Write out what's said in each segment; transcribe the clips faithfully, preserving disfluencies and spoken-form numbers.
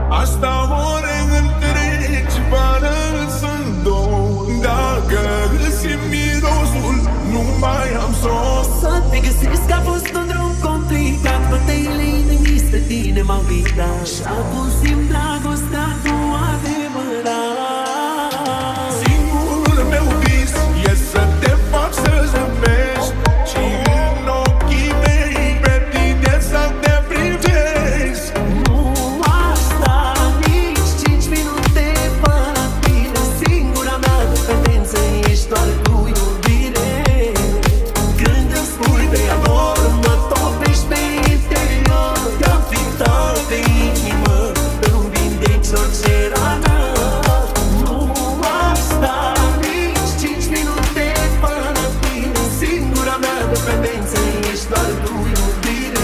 Asta ore întregi, pară sunt două. Dacă simt mirosul, nu mai am sos. Să te găsesc că a fost un drum complicat, bătăile inimii spre tine m-au ghictat. Și acum simt dragostea cu adevărat. Singurul meu vis e să te fac să zâmbești și în ochii mei pe tine să te privesc. Nu asta, nici cinci minute fără tine. Singura mea dependență ești doar tu, iubire. Când îmi spui te ador, mă topești pe interior. Te-am pictat pe inimă, îmi vindeci orice rană. Nu asta, nici cinci minute fără tine. Singura mea dependență ești doar tu, iubire.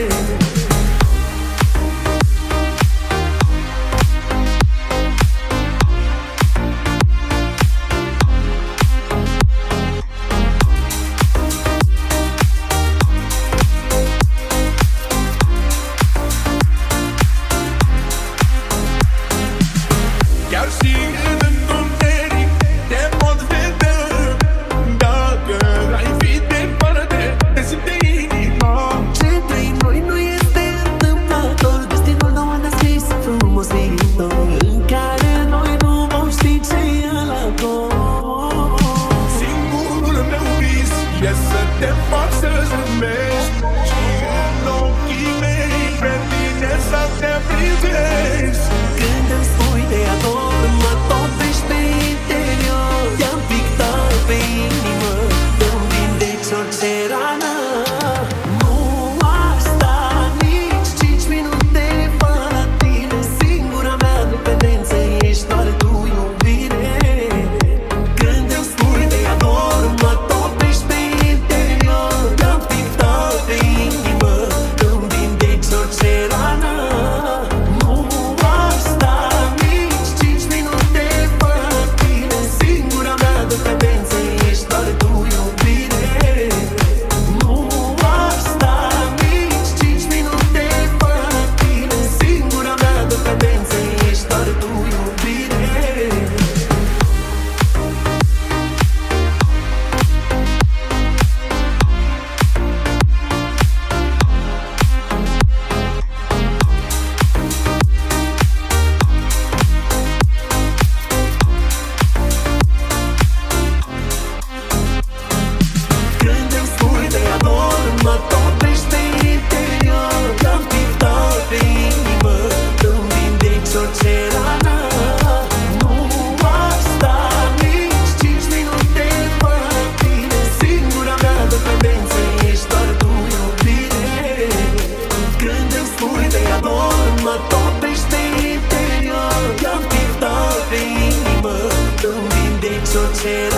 Chiar și în întuneric te pot vedea. Dacă ai fi departe, te simte inima. Ce trăim noi nu este întâmplător. Destinul nou ne-a scris frumos viitor, în care noi nu vom ști ce e acolo. Singurul meu vis e să te fac să zâmbești și în ochii mei pe tine să te privesc. Când îmi spui te ador, mă topești pe interior. Te-am pictat pe inimă, îmi vindeci orice rană. Nu asta, nici cinci minute fără tine. Singura mea dependență ești doar tu, iubire. Când îmi spui te ador, mă topești pe interior. Te-am pictat pe inimă, îmi vindeci orice rană. Nu asta, nici cinci minute fără tine. Singura mea dependență ești doar tu, iubire. Nu asta, nici cinci minute fără tine. Singura mea dependență ești doar tu, iubire. Când îmi spui te ador, mă topești pe interior. Te-am pictat pe inimă, îmi vindeci orice rană. Nu asta, nici cinci minute fără tine. Singura mea dependență ești doar tu, iubire. Când îmi spui te ador, mă topești pe interior. Te-am pictat pe inimă, îmi vindeci orice rană.